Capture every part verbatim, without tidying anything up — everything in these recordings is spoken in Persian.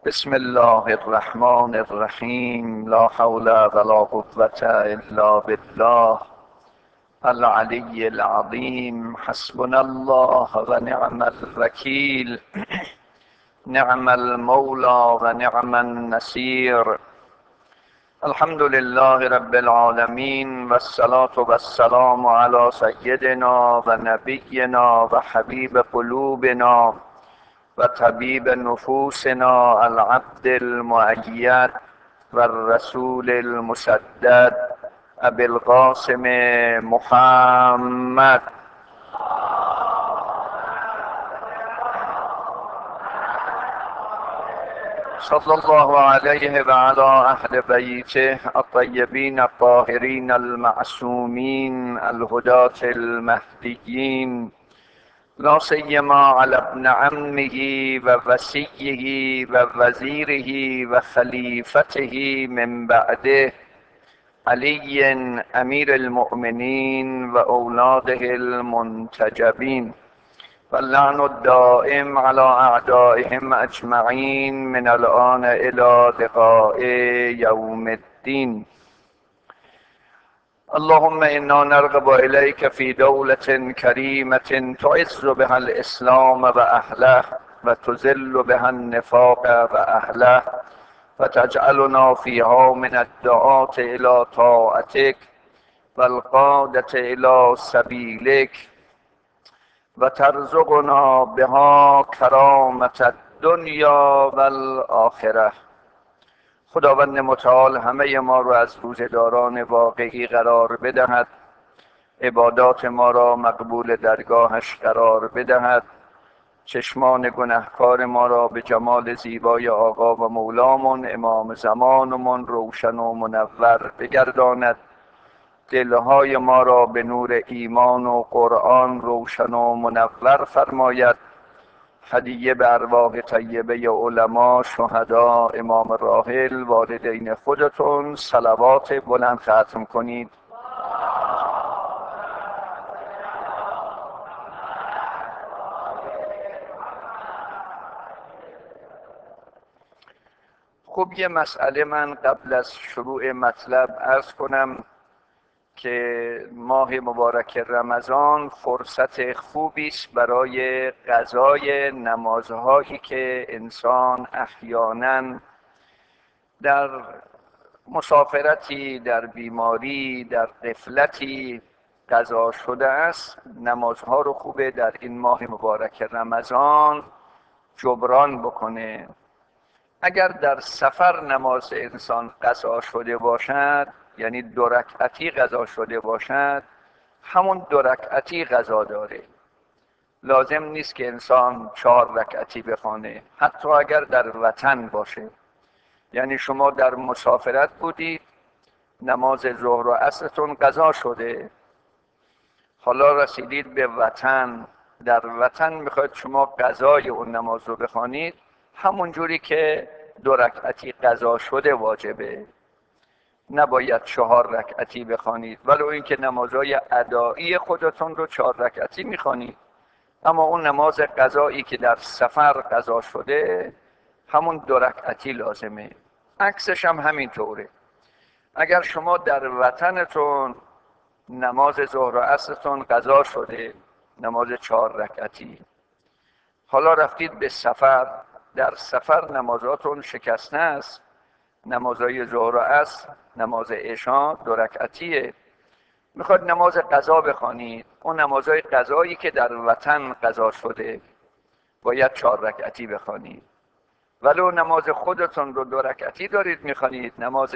بسم الله الرحمن الرحیم. لا حول ولا قوة الا بالله العلی العظیم. حسبنا الله و نعم الوکیل. نعم المولى و نعم النصیر. الحمد لله رب العالمین و الصلاة و السلام علی سیدنا و نبینا و حبیب قلوبنا و طبیب نفوسنا العبد المؤید و الرسول المسدد ابی القاسم محمد صلی الله علیه و علی اهل بیته الطیبین الطاهرین المعصومین الهداة المهدیین، لا سیما علی ابن عمه و وصیه و وزیره و خلیفته من بعده علی امیر المؤمنین و اولاده المنتجبین، واللعن الدائم على اعدائهم اجمعین من الآن الى لقاء یوم الدین. اللهم انا نرغب الیک فی دولة کریمة تعز بها الاسلام و اهله و تذل بها النفاق و اهله و تجعلنا فیها من الدعاة الى طاعتک و القادة الى سبیلک و ترزقنا بها کرامة الدنیا و الاخره. خداوند متعال همه ما را از روزه‌داران واقعی قرار بدهد، عبادات ما را مقبول درگاهش قرار بدهد، چشمان گنهکار ما را به جمال زیبای آقا و مولامون امام زمانمون روشن و منور بگرداند، دلهای ما را به نور ایمان و قرآن روشن و منور فرماید، هدیه به ارواح طیبه علما، شهدا، امام راحل، والدین خودتون صلوات بلند ختم کنید. خب یه مسئله من قبل از شروع مطلب عرض کنم که ماه مبارک رمضان فرصت خوبی است برای قضای نمازهایی که انسان احیانا در مسافرتی، در بیماری، در غفلتی قضا شده است. نمازها رو خوبه در این ماه مبارک رمضان جبران بکنه. اگر در سفر نماز انسان قضا شده باشد، یعنی دو رکعتی قضا شده باشد، همون دو رکعتی قضا داره. لازم نیست که انسان چهار رکعتی بخوانه، حتی اگر در وطن باشه. یعنی شما در مسافرت بودید، نماز ظهر و عصرتون قضا شده، حالا رسیدید به وطن، در وطن میخواید شما قضای اون نماز رو بخوانید، همون جوری که دو رکعتی قضا شده واجبه، نباید چهار رکعتی بخوانید. ولو اینکه نمازهای ادایی خودتون رو چهار رکعتی میخوانید، اما اون نماز قضایی که در سفر قضا شده همون دو رکعتی لازمه. عکسش هم همین طوره. اگر شما در وطنتون نماز ظهر و عصرتون قضا شده، نماز چهار رکعتی، حالا رفتید به سفر، در سفر نمازاتون شکسته است، نمازهای ظهر و عصر، نماز عشا دو رکعتیه، میخواد نماز قضا بخوانید، اون نمازهای قضایی که در وطن قضا شده باید چهار رکعتی بخوانید. ولو نماز خودتون رو دو رکعتی دارید میخوانید، نماز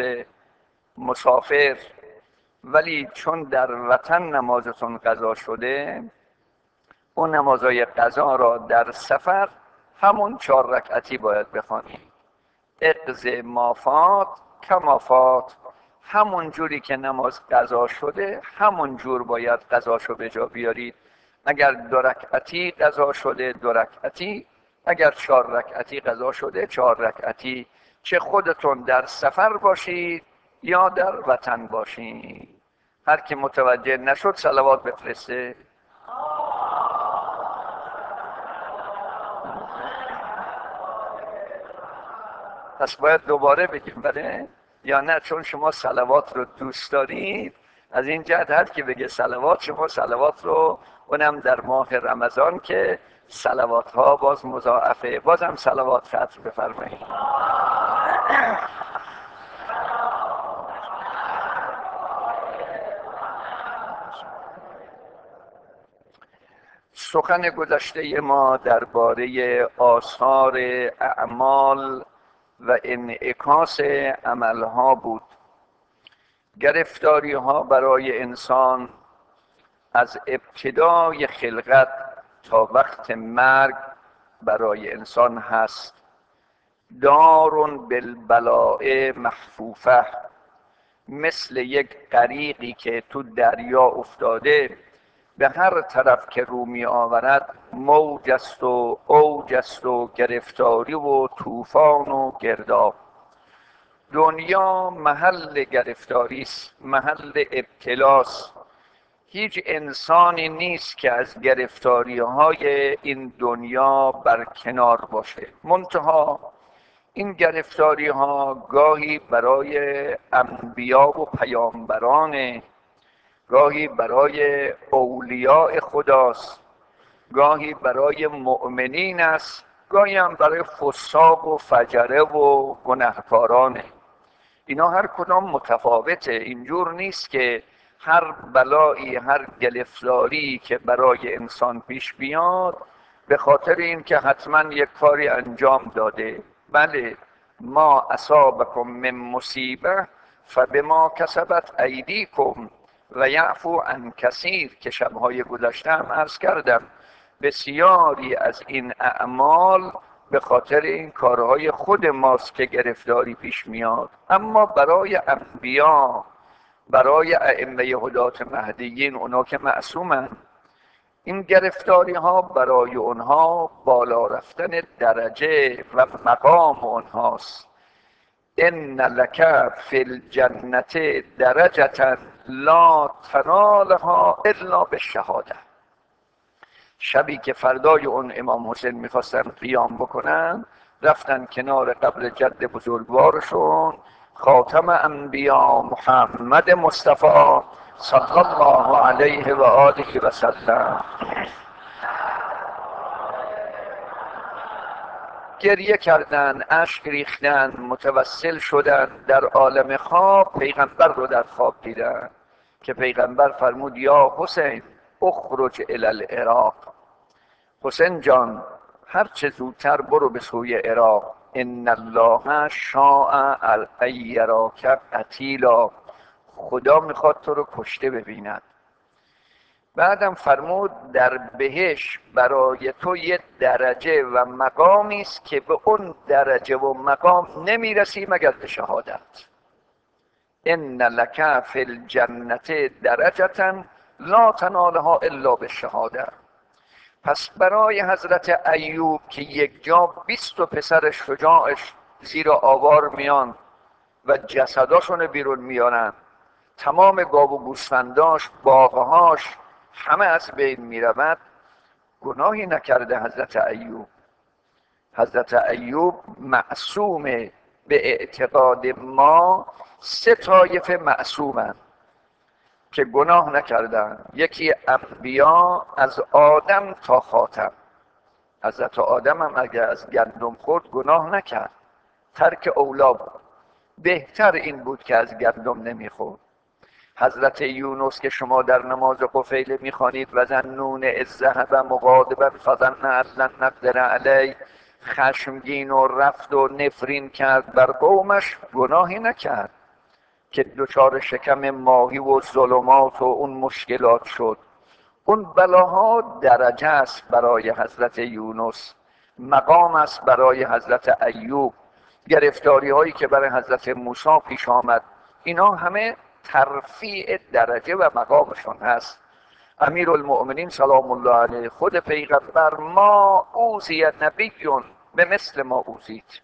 مسافر، ولی چون در وطن نمازتون قضا شده، اون نمازهای قضا را در سفر همون چهار رکعتی باید بخوانید. اقض ما فات کما فات، همون جوری که نماز قضا شده همون جور باید قضاشو به جا بیارید. اگر دو رکعتی قضا شده دو رکعتی، اگر چهار رکعتی قضا شده چهار رکعتی، چه خودتون در سفر باشید یا در وطن باشید. هر کی متوجه نشد صلوات بفرسته. پس باید دوباره بگیم بله یا نه؟ چون شما صلوات رو دوست دارید، از این جهت هر کی بگه صلوات، شما صلوات رو، اونم در ماه رمضان که صلوات ها باز مضاعفه، بازم صلوات ختم بفرمایید. سخن گذشته ما درباره آثار اعمال و انعکاس عملها بود. گرفتاری ها برای انسان از ابتدای خلقت تا وقت مرگ برای انسان هست. دارون بالبلاء محفوفه، مثل یک غریقی که تو دریا افتاده، به هر طرف که رو می آورد موج است و اوج است و گرفتاری و طوفان و گرداب. دنیا محل گرفتاری است، محل ابتلاست. هیچ انسانی نیست که از گرفتاری های این دنیا برکنار باشه. منتها این گرفتاری ها گاهی برای انبیا و پیامبران، گاهی برای اولیاء خداست، گاهی برای مؤمنین است، گاهی هم برای فساق و فجره و گنهکارانه. اینا هر کدام متفاوته. اینجور نیست که هر بلایی، هر گرفتاری که برای انسان پیش بیاد به خاطر این که حتما یک کاری انجام داده. بله، ما اصابکم من مصیبه فبما کسبت ایدیکم و یعفو عن کثیر، که شبهای گذشته هم عرض کردم بسیاری از این اعمال به خاطر این کارهای خود ماست که گرفتاری پیش میاد. اما برای انبیا، برای ائمه هدات مهدیین، اونا که معصومن، این گرفتاری ها برای اونها بالا رفتن درجه و مقام اونهاست. ان لک فی الجنة درجة لا تنالها الا بالشهاده. شبی که فردای اون امام حسین میخواستن قیام بکنن، رفتن کنار قبر جد بزرگوارشون، خاتم انبیا محمد مصطفی صلی الله علیه و آله و سلم، گریه کردن، اشک ریختن، متوسل شدن. در عالم خواب پیغمبر رو در خواب دیدن که پیغمبر فرمود یا حسین اخرج الی العراق، حسین جان هر چه زودتر برو به سوی عراق. ان الله شاء ان یراک قتیلا، خدا میخواد تو رو کشته ببیند. بعدم فرمود در بهشت برای تو یه درجه و مقامی است که به اون درجه و مقام نمیرسی مگر به شهادت. ان لک فی الجنة درجة لا تنالها الا بالشهاده. پس برای حضرت ایوب که یک جا بیست و پسر شجاعش زیر آوار میان و جسداشون بیرون میارن، تمام گاو و گوسفنداش، باغهاش همه از بین میرود، گناهی نکرده حضرت ایوب. حضرت ایوب معصومه. به اعتقاد ما سه طایفه معصومن که گناه نکردن. یکی انبیا از آدم تا خاتم. حضرت آدم هم اگر از گندم خورد گناه نکرد، ترک اولا بود، بهتر این بود که از گندم نمیخورد. حضرت یونس که شما در نماز قفیله میخوانید و ظنون اذ ذهب مغاضبا فظن ان لن نقدر علیه، خشمگین و رفت و نفرین کرد بر قومش، گناهی نکرد که دچار شکم ماهی و ظلمات و اون مشکلات شد. اون بلاها درجه است برای حضرت یونس، مقام است برای حضرت ایوب. گرفتاری هایی که برای حضرت موسی پیش آمد، اینا همه ترفیع درجه و مقامشون هست. امیر المؤمنین سلام الله علیه خود پیغمبر ما اوذی نبیون به مثل ما اوذیت.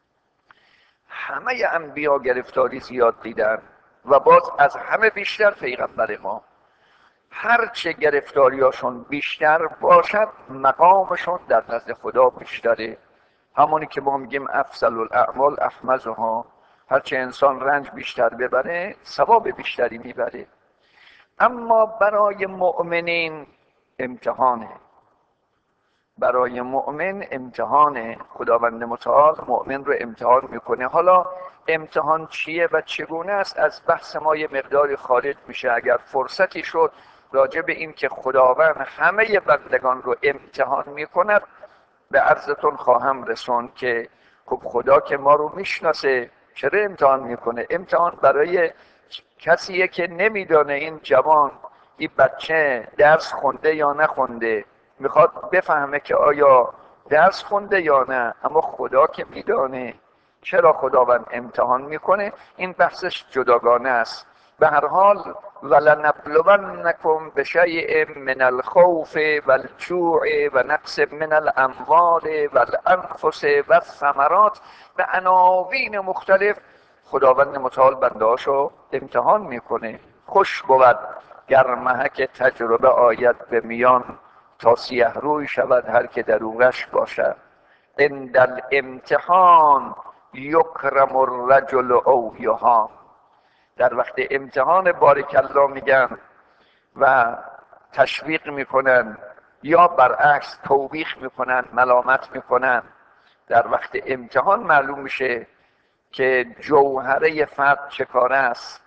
همه انبیا گرفتاری زیاد دیدن و باز از همه بیشتر پیغمبر ما. هرچه گرفتاریاشون بیشتر باشد مقامشون در نزد خدا بیشتره. همونی که ما میگیم افضل الاعمال احمزها، هرچه انسان رنج بیشتر ببره ثواب بیشتری میبره. اما برای مؤمنین امتحانه، برای مؤمن امتحانه. خداوند متعال مؤمن رو امتحان میکنه. حالا امتحان چیه و چگونه است از بحث ما یه مقداری خارج میشه. اگر فرصتی شد راجع به این که خداوند همه بندگان رو امتحان میکند به عرضتون خواهم رسوند که خب خدا که ما رو میشناسه چرا امتحان میکنه؟ امتحان برای کسیه که نمیدانه این جوان، این بچه درس خونده یا نخونده، میخواد بفهمه که آیا درس خونده یا نه. اما خدا که میدانه. چرا خداوند امتحان میکنه؟ این بحثش جداگانه است. به هر حال ولنبلونکم بشیء من الخوف والجوع و نقص من الاموال والانفس والثمرات، به عناوین مختلف خداوند متعال بندهاشو امتحان میکنه. خوش بود گر محک تجربه آید به میان، تا سیه روی شود هر که در او غش باشد. عند الامتحان یکرم الرجل او یهان. در وقت امتحان بارک الله میگن و تشویق میکنن یا برعکس توبیخ میکنن، ملامت میکنن. در وقت امتحان معلوم میشه که جوهره فرد چه کاره است.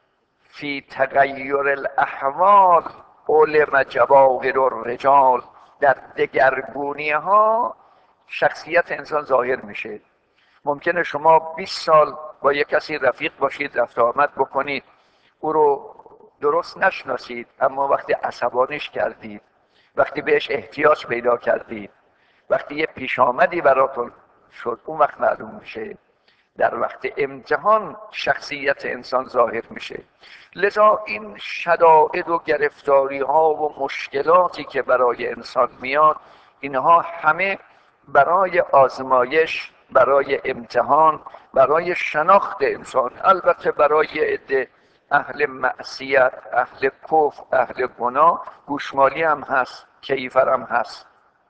فی تغییر الاحوال علم جواهر الرجال. در دگرگونی ها شخصیت انسان ظاهر میشه. ممکنه شما بیست سال با یک کسی رفیق باشید، رفت آمد بکنید، او رو درست نشناسید، اما وقتی عصبانیش کردید، وقتی بهش احتیاج پیدا کردید، وقتی یه پیش آمدی براتون شد، اون وقت معلوم میشه. در وقت امتحان شخصیت انسان ظاهر میشه. لذا این شدائد و گرفتاری ها و مشکلاتی که برای انسان میاد، اینها همه برای آزمایش، برای امتحان، برای شناخت انسان. البته برای عده اهل معصیت، اهل کفر، اهل گناه گوشمالی هم هست، کیفر هم هست.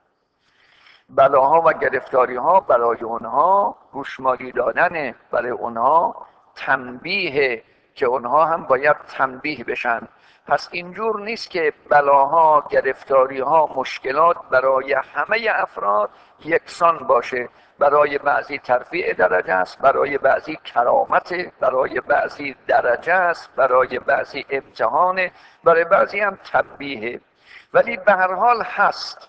بلاها و گرفتاری ها برای اونها گوشمالی دادنه، برای اونها تنبیه که اونها هم باید تنبیه بشن. پس اینجور نیست که بلاها، گرفتاری ها، مشکلات برای همه افراد یکسان باشه. برای بعضی ترفیع درجه است، برای بعضی کرامت، برای بعضی درجه است، برای بعضی امتحانه، برای بعضی هم تنبیه. ولی به هر حال هست.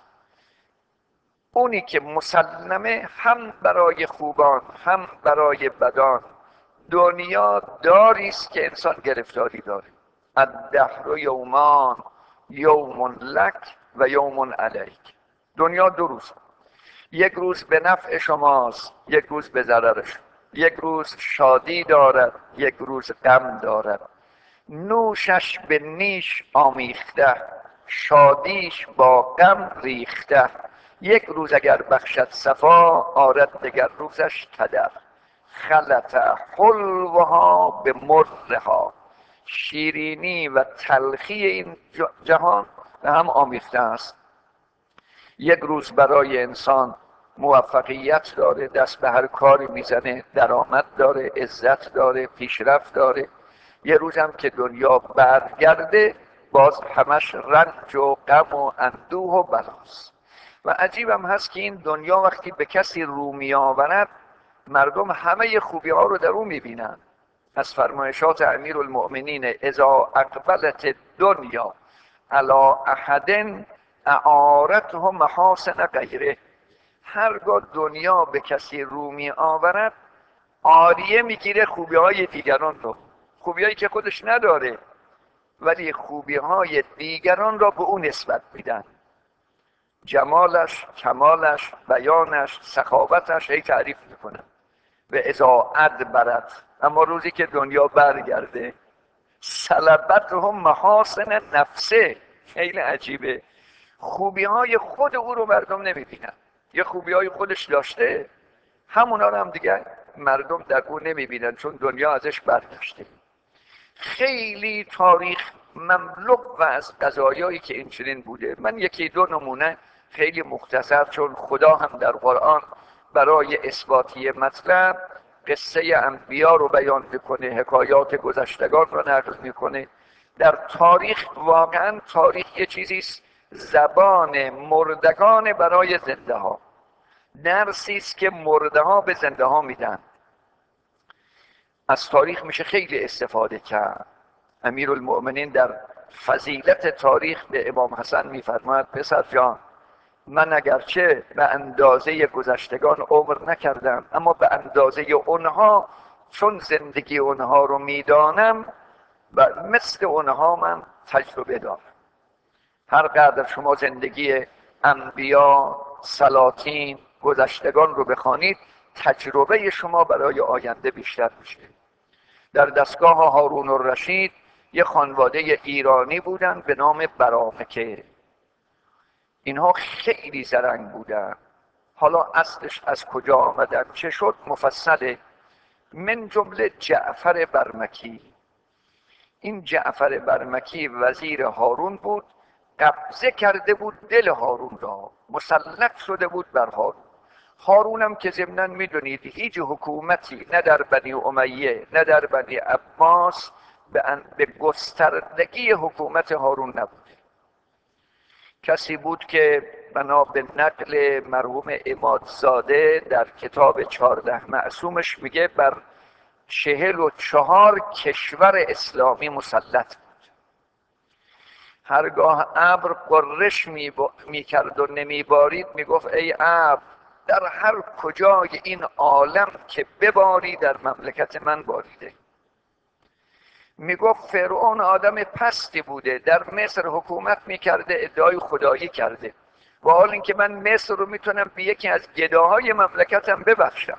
اونی که مسلمه هم برای خوبان هم برای بدان، دنیا داری است که انسان گرفتاری داره. الدهر یومان، یوم لک و یوم علیک. دنیا دو روز، یک روز به نفع شماست، یک روز به ضررش. یک روز شادی دارد، یک روز غم دارد. نوشش به نیش آمیخته، شادیش با غم ریخته. یک روز اگر بخشد صفا، آرد دگر روزش کدر. خلط حلوها به مرها. شیرینی و تلخی این جهان به هم آمیخته است. یک روز برای انسان موفقیت داره، دست به هر کاری میزنه، درآمد داره، عزت داره، پیشرفت داره. یه روز هم که دنیا برگرده باز همش رنج و غم و اندوه و بلاست. و عجیب هم هست که این دنیا وقتی به کسی رو می آورد، مردم همه خوبی ها رو در او می بینن. از فرمایشات امیر المؤمنین اذا اقبلت دنیا علی احد اعارته محاسن غیره. هرگاه دنیا به کسی رو می آورد عاریه میگیره خوبی های دیگران رو، خوبی هایی که خودش نداره، ولی خوبی های دیگران را به اون نسبت میدن. جمالش، کمالش، بیانش، سخاوتش هی تعریف میکنن. و اذا ادبرت، اما روزی که دنیا برگرده سلبتهم محاسن نفسه. خیلی عجیبه، خوبی های خود او رو مردم نمیبینن. یه خوبی های خودش داشته، همونا رو هم دیگه مردم در او نمیبینن، چون دنیا ازش برگشته. خیلی تاریخ مملو و از قضایایی که این چنین بوده. من یکی دو نمونه خیلی مختصر، چون خدا هم در قرآن برای اثباتی مطلب قصه انبیا رو بیان میکنه، حکایات گذشتگان رو نقل میکنه. در تاریخ واقعا تاریخ یه چیزیست، زبان مردگان برای زنده ها، درسی است که مرده ها به زنده ها میدن. از تاریخ میشه خیلی استفاده کرد. امیرالمؤمنین در فضیلت تاریخ به امام حسن میفرماید پسر جان، من اگرچه به اندازه گذشتگان عمر نکردم، اما به اندازه اونها چون زندگی اونها رو میدانم و مثل اونها من تجربه دارم. هر قدر شما زندگی انبیا، سلاطین، گذشتگان رو بخوانید، تجربه شما برای آینده بیشتر میشه. در دستگاه هارون الرشید یه خانواده ایرانی بودن به نام برامکه. اینها خیلی زرنگ بودن. حالا اصلش از کجا آمدن چه شد مفصله. من جمله جعفر برمکی. این جعفر برمکی وزیر هارون بود، قبضه کرده بود دل هارون را، مسلط شده بود بر هارون. هارونم که ضمناً میدونید هیچ حکومتی نه در بنی امیه نه در بنی عباس به گستردگی حکومت هارون نبود. کسی بود که بنا به نقل مرحوم عمادزاده در کتاب چهارده معصومش میگه بر چهل و چهار کشور اسلامی مسلط بود. هرگاه ابر قرش میکرد و نمیبارید میگفت ای ابر در هر کجای این عالم که بباری در مملکت من باریده. میگفت فرعون آدم پستی بوده، در مصر حکومت میکرده، ادعای خدایی کرده، و حال اینکه من مصر رو میتونم به یکی از گداهای مملکتم ببخشم.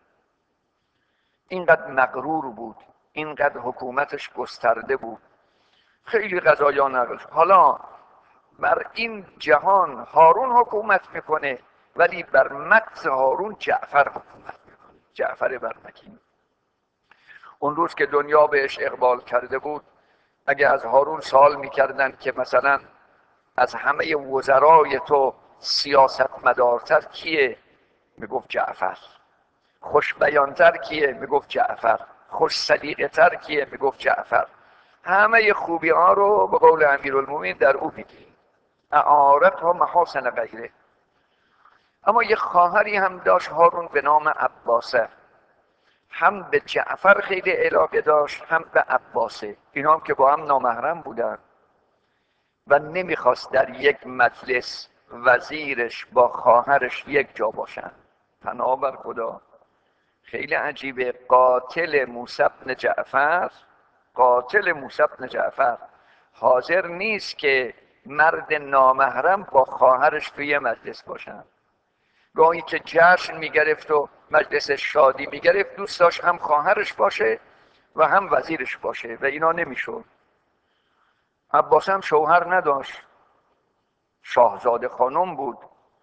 اینقدر مغرور بود، اینقدر حکومتش گسترده بود. خیلی قضایا نقل شد. حالا بر این جهان هارون حکومت میکنه، ولی بر مغز هارون جعفر حکومت میکنه، جعفر برمکی. اون روز که دنیا بهش اقبال کرده بود، اگه از هارون سوال میکردن که مثلا از همه وزرای تو سیاست مدارتر کیه، میگفت جعفر. خوش بیانتر کیه، میگفت جعفر. خوش سلیقه تر کیه، میگفت جعفر. همه خوبی ها رو به قول امیرالمومنین در او میدید. اعارت ها محاسن غیره. اما یه خواهری هم داشت هارون به نام عباسه، هم به جعفر خیلی علاقه داشت هم به عباسه. اینا هم که با هم نامحرم بودن و نمیخواست در یک مجلس وزیرش با خواهرش یک جا باشن. پناه بر خدا. خیلی عجیبه. قاتل موسی بن جعفر قاتل موسی بن جعفر حاضر نیست که مرد نامحرم با خواهرش توی مجلس باشن. گاهی که جشن میگرفت و مجلس شادی میگرفت دوست داشت هم خواهرش باشه و هم وزیرش باشه و اینا نمیشد. عباس هم شوهر نداشت، شاهزاده خانم بود.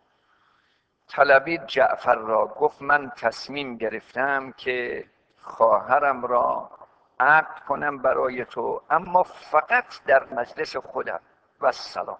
طلبید جعفر را، گفت من تصمیم گرفتم که خواهرم را عقد کنم برای تو، اما فقط در مجلس خودم و سلام.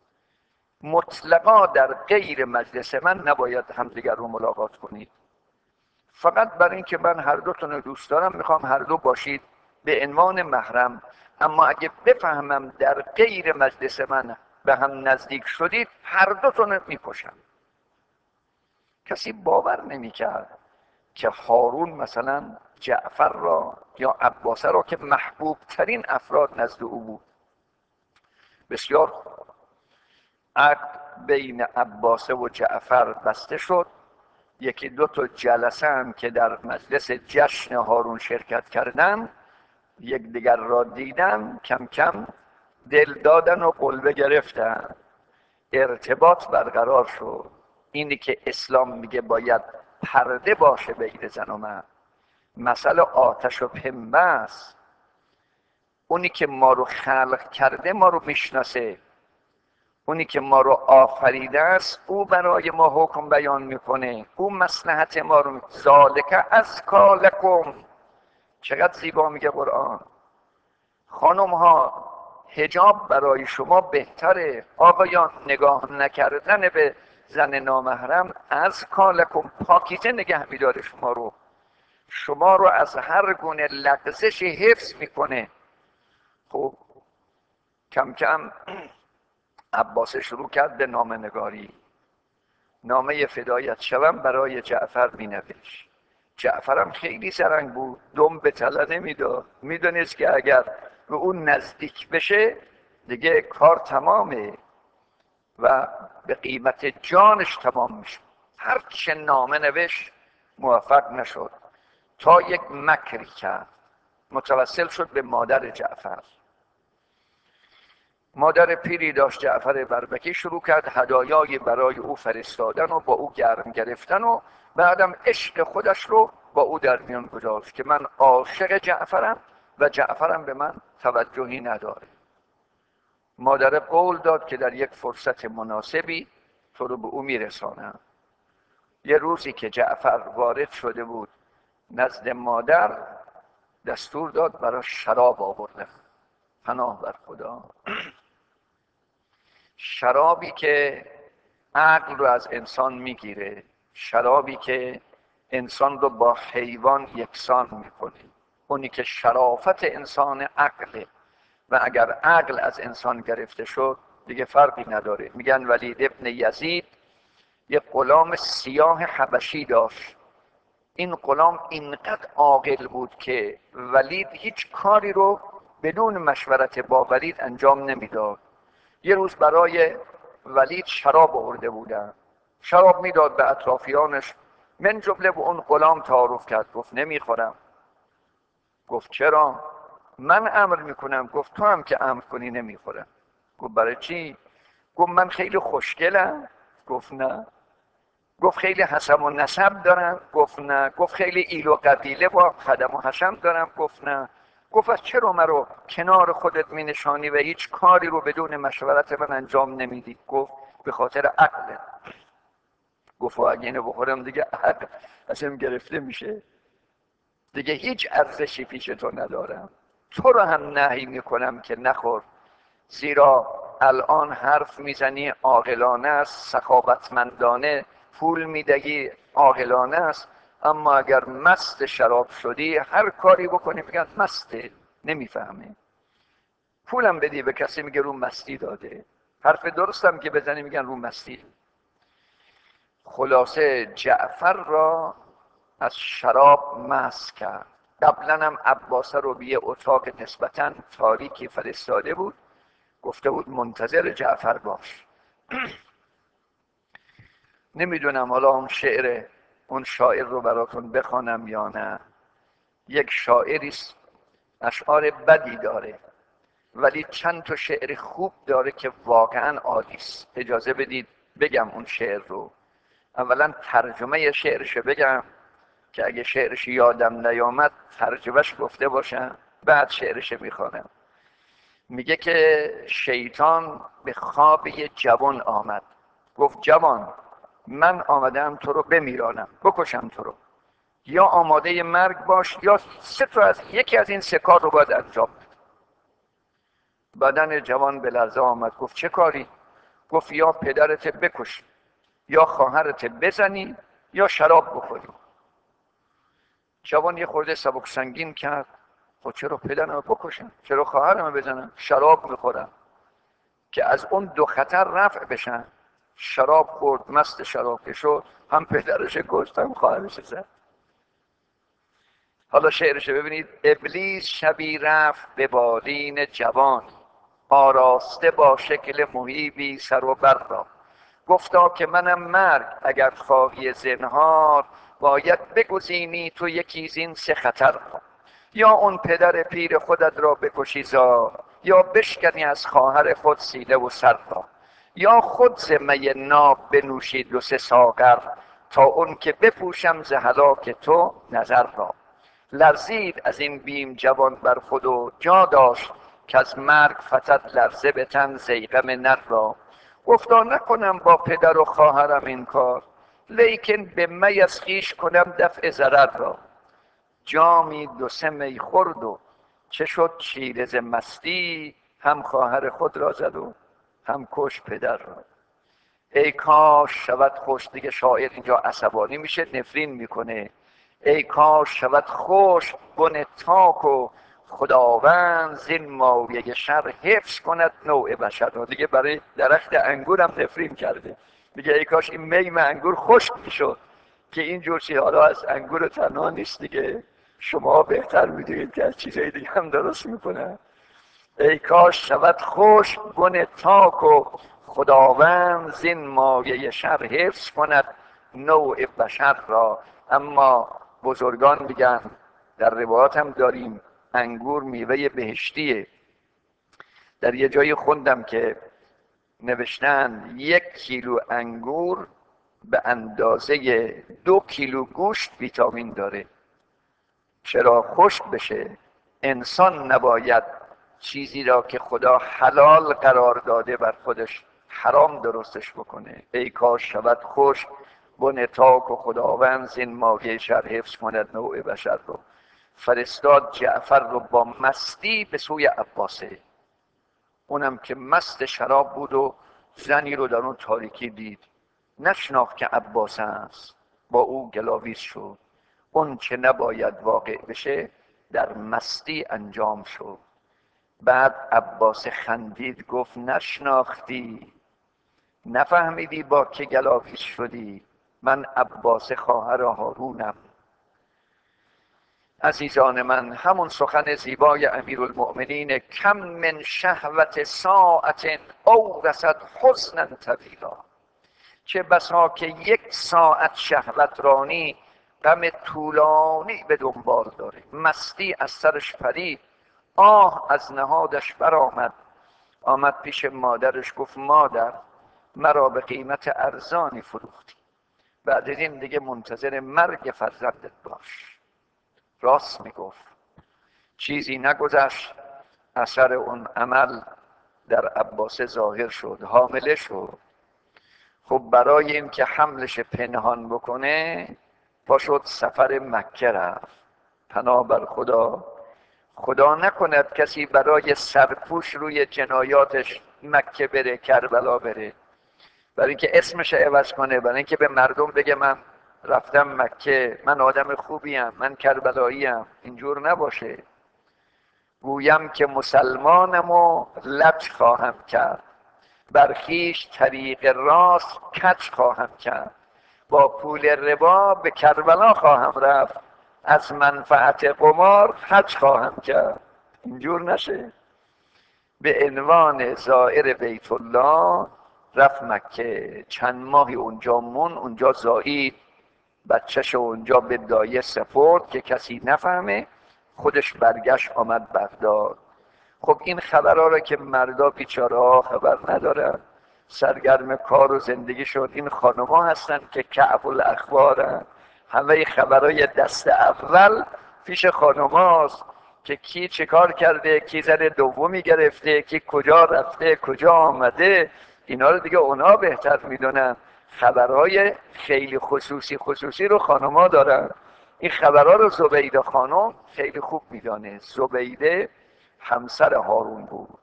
مطلقا در غیر مجلس من نباید همدیگر رو ملاقات کنید. فقط برای اینکه من هر دوتون رو دوست دارم میخوام هر دو باشید به عنوان محرم، اما اگه بفهمم در غیر مجلس من به هم نزدیک شدید هر دوتون رو میکشم. کسی باور نمیکرد که هارون مثلا جعفر را یا عباسه را که محبوب ترین افراد نزد او بود. بسیار خوب. عقد بین عباسه و جعفر بسته شد. یکی دو تا جلسه هم که در مجلس جشن هارون شرکت کردن، یک دیگر را دیدن، کم کم دل دادن و قلبه گرفتن، ارتباط برقرار شد. اینی که اسلام میگه باید پرده باشه بین زن و مرد، مسئله آتش و پنبه است. اونی که ما رو خلق کرده ما رو میشناسه، اونی که ما رو آفریده است او برای ما حکم بیان میکنه، او مصلحت ما رو. ذالک ازکی لکم. چقدر زیبا میگه قرآن. خانم ها حجاب برای شما بهتره. آقایان نگاه نکردن به زن نامحرم از کالکم پاکیزه نگه میداره شما رو، شما رو از هر گونه لغزش حفظ میکنه. خب کم کم عباس شروع کرد به نامه نگاری. نامه فدایت شوم برای جعفر مینوشت. جعفرم خیلی زرنگ بود، دم به تله نمیداد، میدونست که اگر به اون نزدیک بشه دیگه کار تمامه و به قیمت جانش تمام میشه. هر چه نامه نوشت موفق نشد تا یک مکری کرد، متوسل شد به مادر جعفر. مادر پیری داشت جعفر بربکی، شروع کرد هدایای برای او فرستادن و با او گرم گرفتن و بعدم عشق خودش رو با او در میان گذاشت که من عاشق جعفرم و جعفرم به من توجهی نداره. مادر قول داد که در یک فرصت مناسبی تو رو به او میرسانم. یه روزی که جعفر وارد شده بود نزد مادر، دستور داد برای شراب آوردن. پناه بر خدا. شرابی که عقل رو از انسان میگیره، شرابی که انسان رو با حیوان یکسان میکنه، اونی که شرافت انسان عقله و اگر عقل از انسان گرفته شد دیگه فرقی نداره. میگن ولید ابن یزید یک غلام سیاه حبشی داشت. این غلام اینقدر عاقل بود که ولید هیچ کاری رو بدون مشورت با ولید انجام نمیداد. یه روز برای ولید شراب آورده بودن، شراب میداد به اطرافیانش، من جمله به اون غلام تعارف کرد، گفت نمیخورم. گفت چرا؟ من امر میکنم. گفت تو هم که امر کنی نمیخورم. گفت برای چی؟ گفت من خیلی خوشگلم. گفت نه. گفت خیلی حسب و نسب دارم. گفت نه. گفت خیلی ایل و قبیله با خدم و حشم دارم. گفت نه. گفت از چرا من رو کنار خودت می نشانی و هیچ کاری رو بدون مشورت من انجام نمیدی؟ گفت به خاطر عقله. گفت اگه اینو بخورم دیگه عقل ازم گرفته میشه، دیگه هیچ ارزشی پیش تو ندارم. تو رو هم نهی میکنم که نخور، زیرا الان حرف میزنی عاقلانه است، سخاوتمندانه پول میدهی عاقلانه است، اما اگر مست شراب شدی هر کاری بکنی میگن مسته، نمیفهمه. پولم بدی به کسی میگه رو مستی داده، حرف درستم که بزنی میگن رو مستی. خلاصه جعفر را از شراب مست کرد. قبلا هم عباسه رو به یه اتاق نسبتاً تاریکی فرستاده بود، گفته بود منتظر جعفر باش. نمیدونم حالا اون شعر اون شاعر رو براتون بخوانم یا نه. یک شاعری اشعار بدی داره ولی چند تا شعر خوب داره که واقعا عالی است. اجازه بدید بگم اون شعر رو. اولا ترجمه شعرش بگم که اگه شعرش یادم نیامد ترجمهش گفته باشم، بعد شعرش میخوانم. میگه که شیطان به خواب یه جوان آمد، گفت جوان من آمدم تو رو بمیرانم، بکشم تو رو، یا آماده مرگ باش یا سه تا از یکی از این سه کار رو باید انجام بده. بدن جوان به لرزه آمد، گفت چه کاری؟ گفت یا پدرت بکش، یا خواهرت بزنی، یا شراب بخوری. جوان یه خورده سبک سنگین کرد، خب چرا پدرم بکشم؟ چرا خواهرم بزنم؟ شراب میخورم که از اون دو خطر رفع بشن. شراب خورد، مست شراب که شد، هم پدرش کشت هم خواهرش زد. حالا شعرش ببینید. ابلیس شبی رفت به بالین جوان، آراسته با شکل مهیبی سر و بر را. گفتا که منم مرگ اگر خواهی زنهار، باید بگزینی تو یکی زین سه خطر را. یا اون پدر پیر خودت را بکشی زار، یا بشکنی از خواهر خود سینه و سر را، یا خود ز می ناب بنوشی دو سه ساغر، تا اون که بپوشم ز هلاک تو نظر را. لرزید از این بیم جوان بر خود و جا داشت، که از مرگ فتد لرزه به تن ضیغم نر را. گفتا نکنم با پدر و خواهرم این کار، لیکن به می از خویش کنم دفع ضرر را. جامی دو سه می خورد و چه شد چیره ز مستی، هم خواهر خود را زد و هم کش پدر را. ای کاش شود خوش. دیگه شاعر اینجا عصبانی میشه، نفرین میکنه. ای کاش شود خوش بن تاک و خداوند زین مایه شر حفظ کند نوع بشر را. دیگه برای درخت انگور هم نفرین کرده، میگه ای کاش این میم انگور خشک میشد که این جور چیز. حالا از انگور تنها نیست دیگه، شما بهتر میدونید که از چیزهای دیگه هم درست میکنن. ای کاش شود خوش بن تاک و خداوند زین مایه شر حفظ کند نوع بشر را. اما بزرگان میگن، در روایات هم داریم، انگور میوه بهشتیه. در یه جایی خوندم که نوشتن یک کیلو انگور به اندازه دو کیلو گوشت ویتامین داره. چرا خشک بشه؟ انسان نباید چیزی را که خدا حلال قرار داده بر خودش حرام درستش بکنه. ای کاش شود خشک بن تاک و خداوند زین مایه شر حفظ کند نوع بشر رو. فرستاد جعفر رو با مستی به سوی عباسه، اونم که مست شراب بود و زنی رو در اون تاریکی دید، نشناخت که عباس است، با او گلاویز شد. اون چه نباید واقع بشه در مستی انجام شد. بعد عباس خندید گفت نشناختی، نفهمیدی با که گلاویز شدی؟ من عباس خواهر هارونم. عزیزان من، همون سخن زیبای امیرالمؤمنین کم من شهوت ساعت او رسد حسنا طویلا. چه بسا که یک ساعت شهوت رانی غم طولانی به دنبال داره. مستی از سرش پرید، آه از نهادش برآمد. آمد پیش مادرش گفت مادر، مرا به قیمت ارزانی فروختی، بعد از این دیگه منتظر مرگ فرزندت باش. راست میگفت. چیزی نگذشت، اثر اون عمل در عباسه ظاهر شد، حامله شد. خب برای این که حملش پنهان بکنه پا شد سفر مکه رفت. پناه بر خدا، خدا نکند کسی برای سرپوش روی جنایاتش مکه بره، کربلا بره، برای اینکه اسمش عوض کنه، برای اینکه به مردم بگه من رفتم مکه، من آدم خوبیم، من کربلاییم. اینجور نباشه. گویم که مسلمانم و لج خواهم کرد، بر خویش طریق راست کج خواهم کرد. با پول ربا به کربلا خواهم رفت، از منفعت قمار حج خواهم کرد. اینجور نشه. به عنوان زائر بیت الله رفت مکه، چند ماهی اونجا مون، اونجا زایید، بچه‌شو اونجا به دایه سپرد که کسی نفهمه. خودش برگشت آمد بغداد. خب این خبرها را که مردا بیچاره ها خبر ندارن، سرگرم کار و زندگی شد. این خانما هستن که کعب الاخبارن، همه خبرهای دست اول پیش خانماست که کی چه کار کرده، کی زن دومی گرفته، کی کجا رفته، کجا آمده. اینا رو دیگه اونا بهتر میدونن. خبرهای خیلی خصوصی خصوصی رو خانما دارن. این خبرها رو زبیده خانم خیلی خوب میدانه. زبیده همسر هارون بود.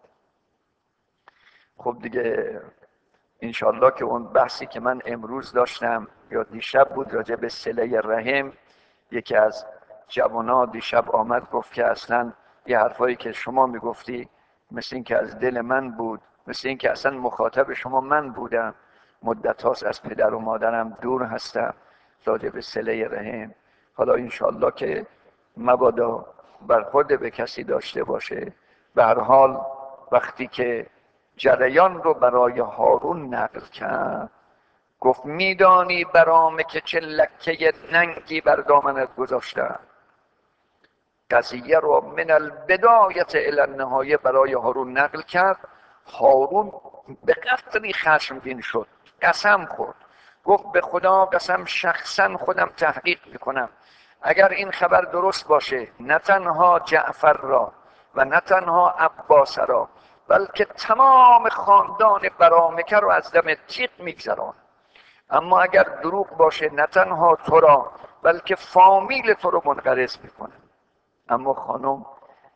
خب دیگه انشالله که اون بحثی که من امروز داشتم یا دیشب بود راجع به صله رحم، یکی از جوانا دیشب آمد گفت که اصلا یه حرفایی که شما میگفتی مثل این که از دل من بود، مثل این که اصلا مخاطب شما من بودم، مدت هاست از پدر و مادرم دور هستم، راجع به صله رحم. حالا انشالله که مبادا برخورد به کسی داشته باشه. به هر حال وقتی که جریان رو برای هارون نقل کرد گفت میدانی برامه که چه لکه ننگی بر دامنت گذاشتن. قضیه رو من البدایت الی النهایه برای هارون نقل کرد. هارون به قدری خشمگین شد، قسم خورد، گفت به خدا قسم شخصا خودم تحقیق میکنم، اگر این خبر درست باشه نه تنها جعفر را و نه تنها عباس را بلکه تمام خاندان برامکه رو از دم تیغ میگذران. اما اگر دروغ باشه نه تنها تو را بلکه فامیل تو رو منقرض میکنه. اما خانم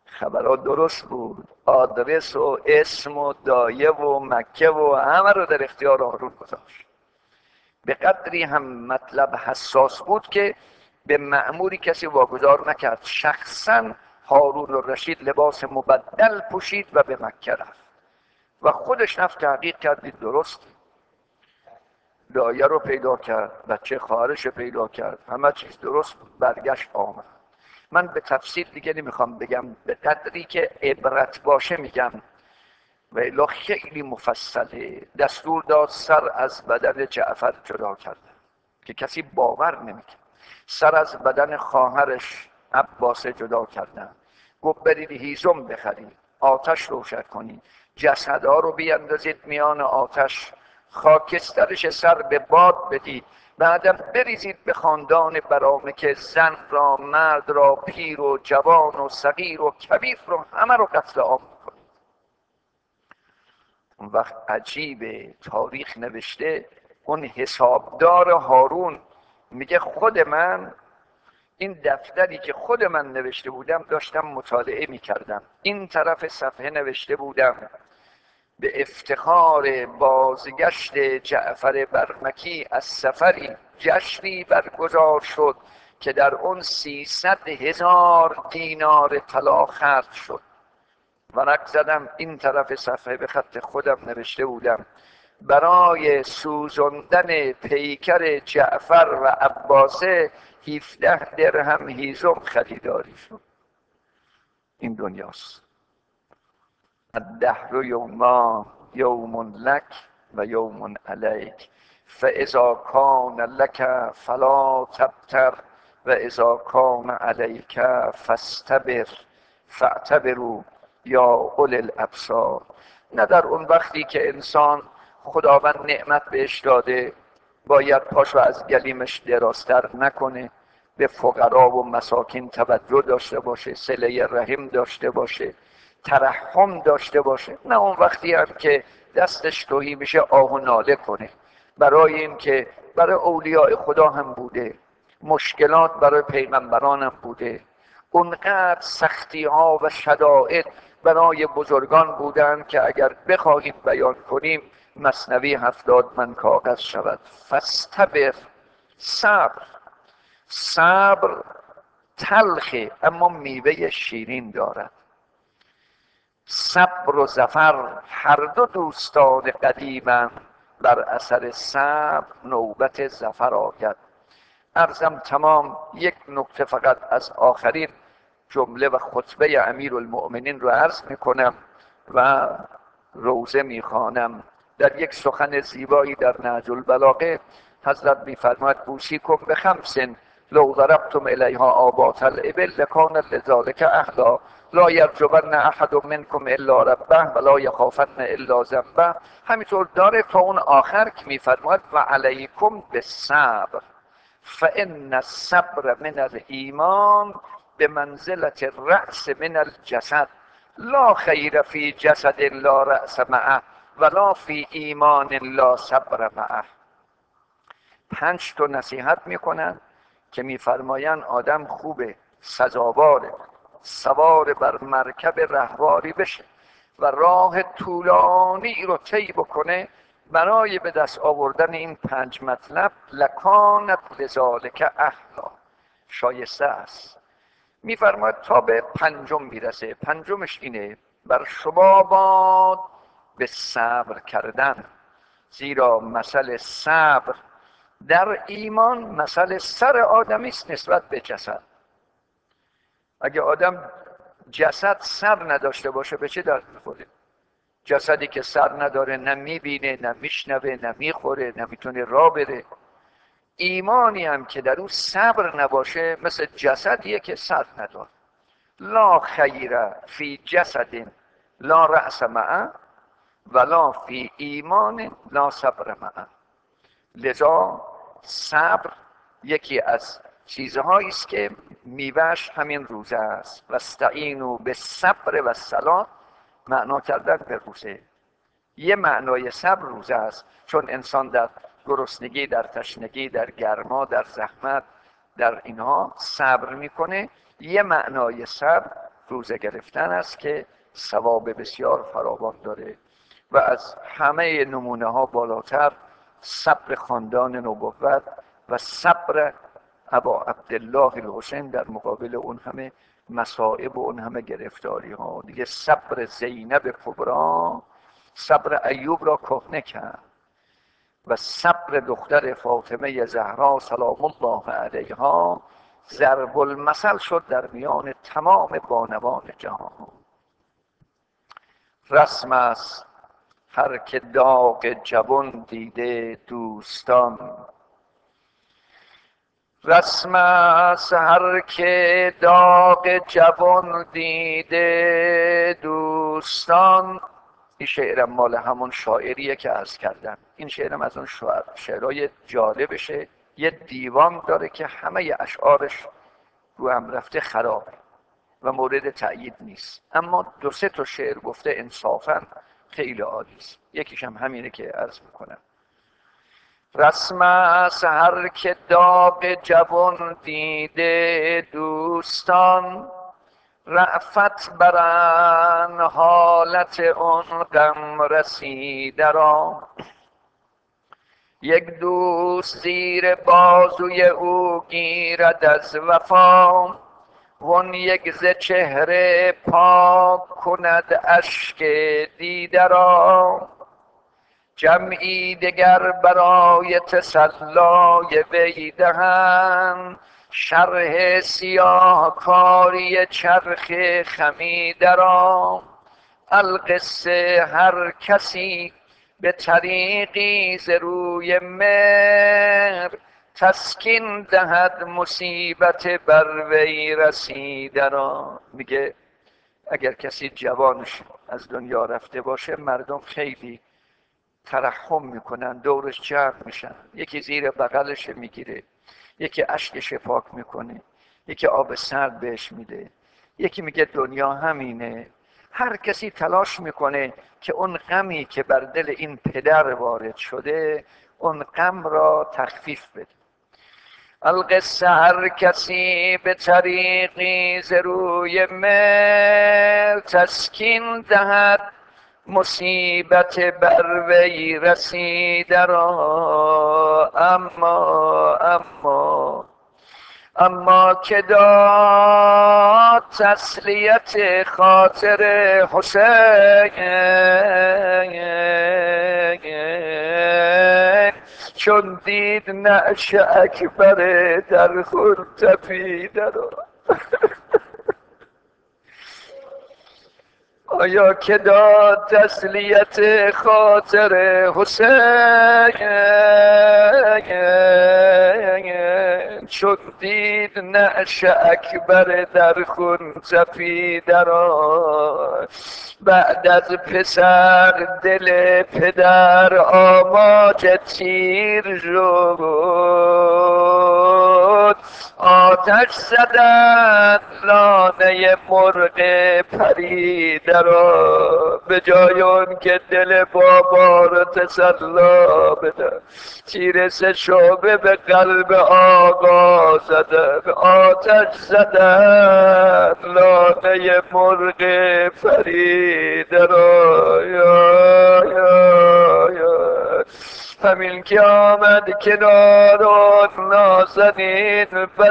خبرها درست بود، آدرس و اسم و دایه و مکه و همه رو در اختیار هارون گذاشت. به قدری هم مطلب حساس بود که به مأموری کسی واگذار نکرد. شخصا هارون الرشید لباس مبدل پوشید و به مکه رفت و خودش رفت تحقیق کرد، درست دایه رو پیدا کرد، بچه خواهرش پیدا کرد، همه چیز درست بود، برگشت آمد. من به تفصیل دیگه نمیخوام بگم، به قدری که عبرت باشه میگم و الا خیلی مفصله. دستور داد سر از بدن جعفر جدا کردن که کسی باور نمیکنه. سر از بدن خواهرش عباس جدا کردن. گفت برید هیزم بخرید، آتش روشن کنید، جسدها رو بیاندازید میان آتش، خاکسترش سر به باد بدید، بعدم بریزید به خاندان برامه که زن را، مرد را، پیر و جوان و صغیر و کبیر رو همه رو قتل عام کنید. اون وقت عجیب تاریخ نوشته اون حسابدار هارون میگه خود من این دفتری که خود من نوشته بودم داشتم مطالعه میکردم، این طرف صفحه نوشته بودم به افتخار بازگشت جعفر برمکی از سفری جشنی برگزار شد که در اون سیصد هزار دینار طلا خرج شد. ورق زدم این طرف صفحه به خط خودم نوشته بودم برای سوزاندن پیکر جعفر و عباسه هفده درهم هیزم خریداری شد. این دنیاست. الدهر یوما یوم لک و یوم علیک فاذا کان لک فلا تبتر و اذا کان علیک فاستبر فاعتبروا یا اولی الابصار. نه در اون وقتی که انسان خداوند نعمت بهش داده باید پاشو از گلیمش درازتر نکنه، به فقرا و مساکین توجه داشته باشه، صله رحم داشته باشه، ترحم داشته باشه. نه اون وقتی هم که دستش تهی میشه آه و ناله کنه. برای این که برای اولیاء خدا هم بوده، مشکلات برای پیغمبران هم بوده، اونقدر سختی ها و شدائد برای بزرگان بودن که اگر بخواهیم بیان کنیم مثنوی هفتاد من کاغذ شود. فاستبر، صبر. صبر تلخه اما میوه شیرین دارد. صبر و ظفر هر دو دوستان قدیمند، بر اثر صبر نوبت ظفر آید. عرضم تمام. یک نکته فقط از آخرین جمله و خطبه امیرالمؤمنین رو عرض میکنم و روزه میخوانم. در یک سخن زیبایی در نهج البلاغه حضرت میفرماید اوصیکم بخمس لو ضربتم الیها آباط الابل لکان لذلک اهلا لا یرجون احد منکم الا ربه ولا یخافن الا ذنبه. همینطور داره تا اون آخر که میفرماید و علیکم بالصبر فان الصبر من الایمان به منزلت الرأس من الجسد لا خیر فی جسد لا رأس معه ولا فی ایمان لا صبر معه. پنج تا نصیحت میکنن که میفرمایند آدم خوبه، سزاواره سوار بر مرکب رهواری بشه و راه طولانی رو طی بکنه برای به دست آوردن این پنج مطلب. لکانت لذالک اهلا، شایسته است. میفرماید تا به پنجم میرسه. پنجمش اینه بر شما باد به صبر کردن، زیرا مسئله صبر در ایمان مسئله سر آدمی است نسبت به جسد. اگه آدم جسد سر نداشته باشه به چه درد میخوره؟ جسدی که سر نداره نه میبینه نه میشنوه نه میخوره نه میتونه راه بره. ایمانی هم که در اون صبر نباشه مثل جسدیه که سر نداره. لا خیر فی جسد لا رأس معه ولا فی ایمان لا صبر معه. لذا صبر یکی از چیزهایی است که میوهش همین روزه است. و استعینوا بالصبر و الصلاة معنا کردن به روزه. یه معنای صبر روزه است، چون انسان در گرسنگی، در تشنگی، در گرما، در زحمت، در اینها صبر میکنه. یه معنای صبر روزه گرفتن است که ثواب بسیار فراوان داره و از همه نمونه ها بالاتر صبر خاندان نبوت و صبر ابا عبدالله الحسین در مقابل اون همه مصائب و اون همه گرفتاری ها. دیگه صبر زینب کبرا صبر ایوب را کهنه کرد و صبر دختر فاطمه زهرا سلام الله علیها ضرب المثل شد در میان تمام بانوان جهان. رسم است هر که داغ جوان دیده دوستان، رسم است هر که داغ جوان دیده دوستان. این شعرم مال همون شاعریه که عرض کردم. این شعرم از اون شعر شعرهای جالبشه، یه دیوان داره که همه اشعارش رو هم رفته خراب و مورد تأیید نیست، اما دو سه تا شعر گفته انصافا خیلی عالی است. یکیش هم همینه که عرض میکنم. رسم است هر که داغ جوان دیده دوستان، رأفت برن حالت اون غم رسیده را. یک دوست زیر بازوی او گیرد از وفا، وان یک ز چهره پاک کند اشک دیده را. جمعی دگر برای تسلای وی دهند، شرح سیاه کاری چرخ خمیده را. القصه هر کسی به طریقی ز روی مهر، تسکین دهد مصیبت بر وی رسیده را. میگه اگر کسی جوانش از دنیا رفته باشه، مردم خیلی ترحم میکنن، دورش جمع میشن، یکی زیر بغلش میگیره، یکی اشکش پاک میکنه، یکی آب سرد بهش میده، یکی میگه دنیا همینه. هر کسی تلاش میکنه که اون غمی که بر دل این پدر وارد شده اون غم را تخفیف بده. القصه هر کسی به طریقی ز روی مهر، تسکین دهد مصیبت بر وی رسیده را. اما اما اما که داد تسلیت خاطر حسین، چون دید نعش اکبر در خور تپیده را. آیا که داد تسلیت خاطر حسین، چون دید نعش اکبر در خون تپیده را. بعد از پسر دل پدر آماج تیر شد، آتش زدن لانه مرغ پریده را. به جای اون که دل بابا رو تسلا بده، تیر سه شعبه به قلب آقا زدن، آتش زدن لانه مرغ پریده را. یا یا یا همین که آمد کنار اون نازنین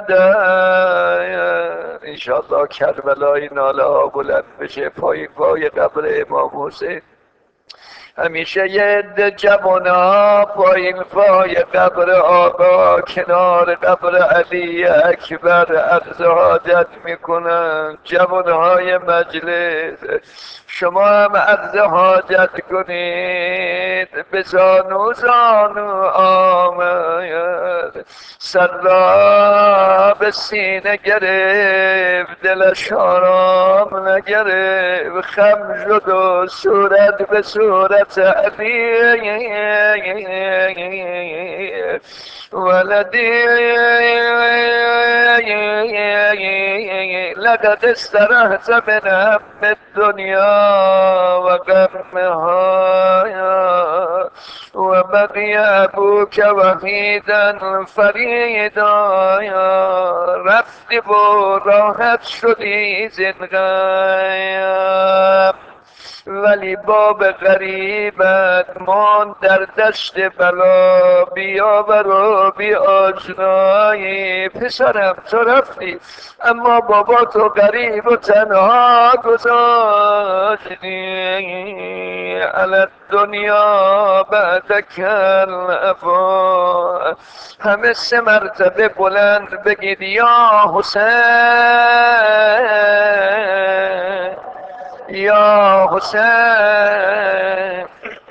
بدن، انشاءالله کربلای ناله ها بلند بشه پای پای قبر امام حسین. همیشه یه عده جوونا پایین پای قبر آقا کنار قبر علی اکبر عرض حاجت میکنن. جوانهای مجلس شما هم عرض حاجت کنید. به زانو زانو آمد، سر را به سینه گرفت، دلش آرام نگرفت، خم شد و صورت به صورت علی. ولدی لقد استرحت من هم الدنیا و غمها، وبقي أبوك وحيدا فريدا رفتی و راحت شدی زنغایم ولی باب غریبت ماند در دشت بلا بیاور و بی آشنایی پسرم تو رفتی اما بابا تو غریب و تنها گذاشتی علی دنیا بعدک الافا همه سه مرتبه بلند بگید یا حسین یا حسین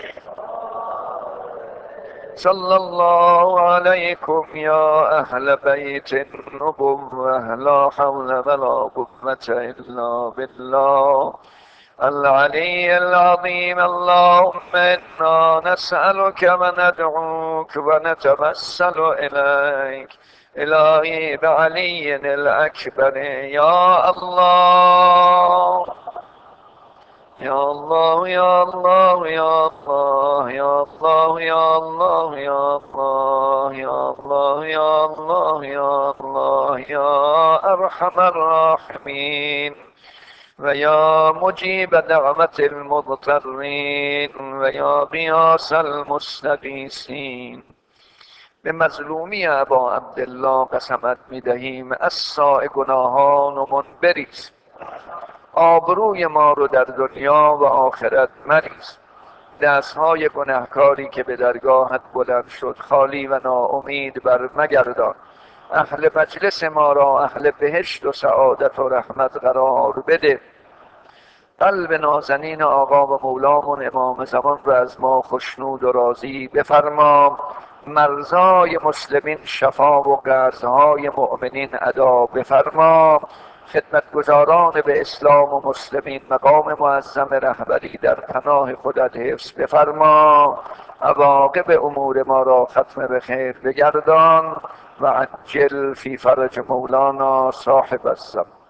صلى الله عليكم يا أهل بيت النبوة لا حول ولا قوة إلا بالله العلي العظيم اللهم إنا نسألك وندعوك ونتوسل إليك إلهي بعلي الأكبر يا الله يا الله يا الله يا الله يا الله يا الله يا الله يا الله يا الله يا الله يا أرحم الراحمين ويا مجيب دعوة المضطرين ويا غياث المستغيثين به مظلومی ابا عبدالله قسمت میدهیم از ساء گناهان و منبریز آبروی ما رو در دنیا و آخرت مریز دستهای گناهکاری که به درگاهت بلند شد خالی و ناامید بر مگردان اهل مجلس ما را اهل بهشت و سعادت و رحمت قرار بده قلب نازنین آقا و مولامون امام زمان را از ما خشنود و راضی بفرما مرزای مسلمین شفا و قرضهای مؤمنین ادا بفرما خدمتگزاران به اسلام و مسلمین مقام معظم رهبری در پناه خودت حفظ بفرما عواقب امور ما را ختم به خیر بگردان و عجل فی فرج مولانا صاحب الزمان